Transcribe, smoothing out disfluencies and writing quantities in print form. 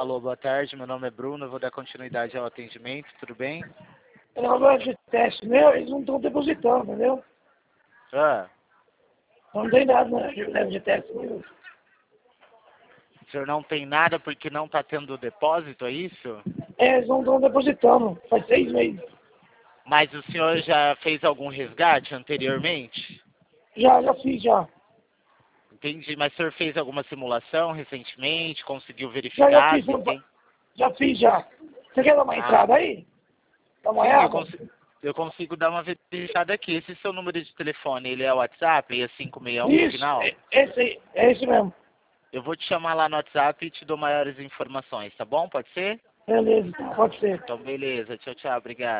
Alô, boa tarde, meu nome é Bruno, eu vou dar continuidade ao atendimento, tudo bem? Programa de teste meu, eles não estão depositando, entendeu? Ah, Não tem nada na leve de teste meu. o senhor não tem nada porque não está tendo depósito, é isso? Eles não estão depositando, faz 6 meses. Mas o senhor já fez algum resgate anteriormente? Já fiz, já. Entendi, mas o senhor fez alguma simulação recentemente? Conseguiu Já verificar fiz, se tem? já fiz, já. Você quer dar uma entrada aí? Dá uma Sim, olhada? eu consigo dar uma verificada aqui. Esse seu número de telefone, ele é o WhatsApp, 6561 no Isso, final? esse aí, é esse mesmo. Eu vou te chamar lá no WhatsApp e te dou maiores informações, tá bom? Pode ser? Beleza, pode ser. Então, beleza. Tchau, tchau. Obrigado.